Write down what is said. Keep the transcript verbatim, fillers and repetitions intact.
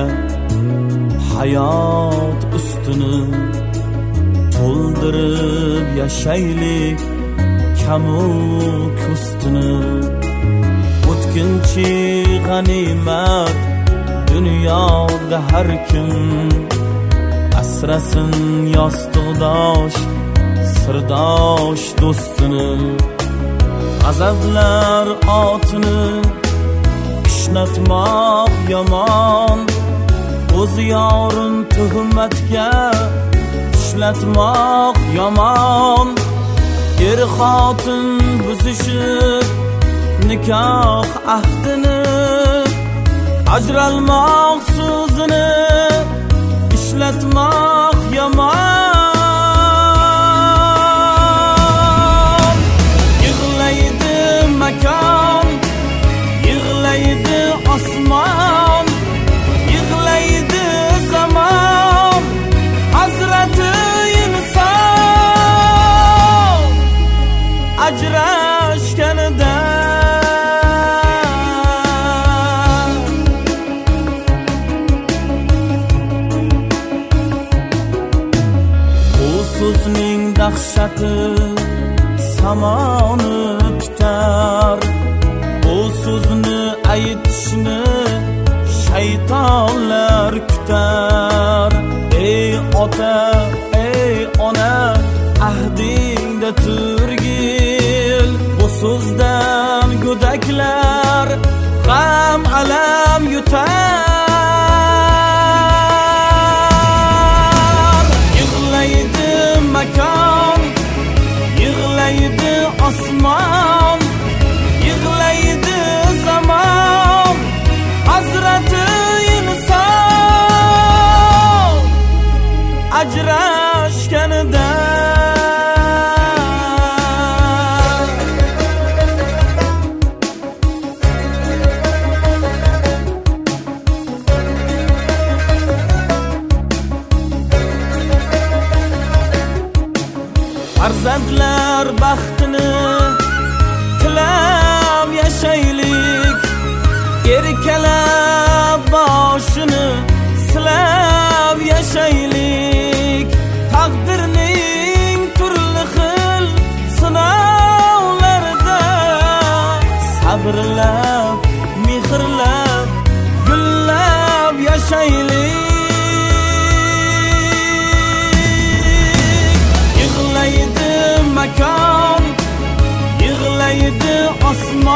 bilan hayot ustini to'ldirib yashaylik kamu kustini. O'tkinchi g'animat dunyoda har kim, asrasin yostiqdosh sirdosh do'stini. G'azablar otini ishnatmoq yomon, o'z yorin tuhmatga ishlatmoq yomon. Er xotin buzishib nikoh ahdini, ajralmoq so'zini ishlatmoq yomon. Yig'laydi makon, yig'laydi osmon, yig'laydi zamon, hazrati inson ajrashganida. So'zning dahshati samoni tutar, o so'zni aytishni shaytonlar kutar. Ey ota, ey ona, ahdingda turgil, bu so'zdan go'daklar g'am alam yutar. Yig'laydi osmon, yig'laydi zamon, hazrati inson ajrashganida. Farzandlar baxtini tilab yashaylik, erkalab boshini silab yashaylik. Taqdirning turli xil sinovlarida sabrlab, mehrlab, gullab yashaylik. Yig'laydi makon, yig'laydi osmon,